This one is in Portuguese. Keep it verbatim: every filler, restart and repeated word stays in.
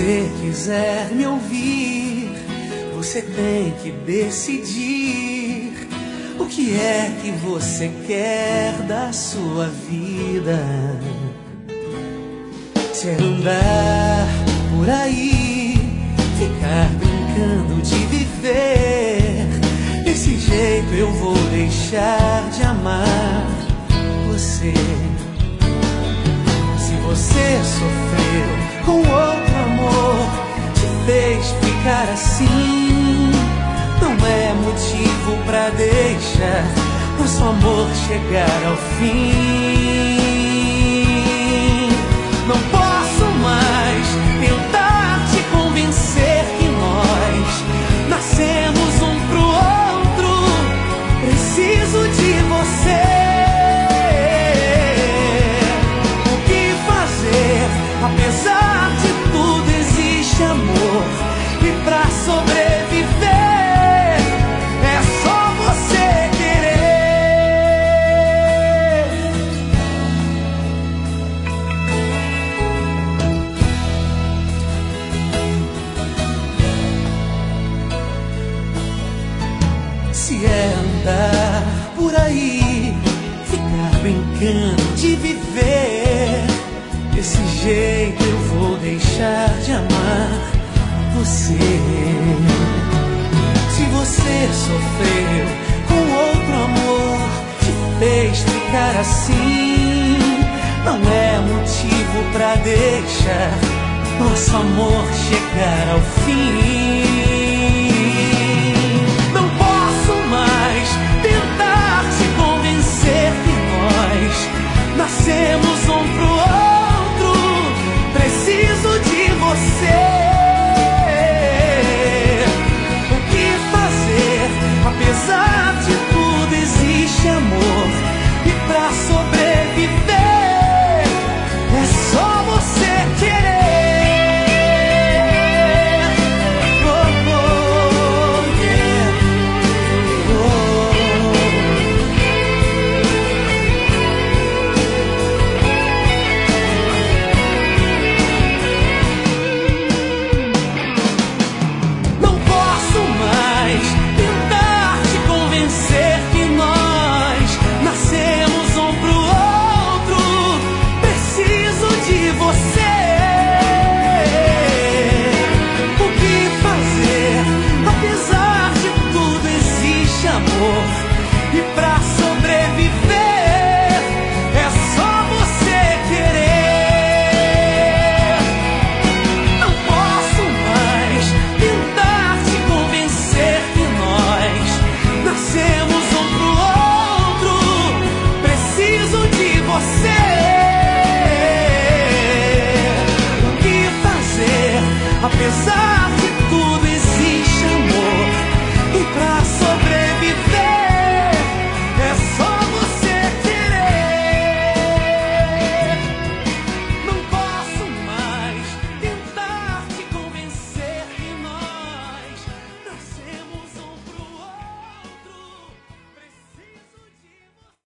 você quiser me ouvir, você tem que decidir o que é que você quer da sua vida. Se é andar por aí, ficar brincando de viver, desse jeito eu vou deixar de amar você. Se você sofreu com outro amor, te fez ficar assim, não é motivo pra deixar nosso amor chegar ao fim. Não posso mais tentar te convencer que nós nascemos um pro outro. Preciso de você. O que fazer? Apesar de tudo existe amor, e pra sobreviver é só você querer. Se é andar por aí, ficar brincando de viver, desse jeito eu vou deixar de amar você. Se você sofreu com outro amor, te fez ficar assim, não é motivo pra deixar nosso amor chegar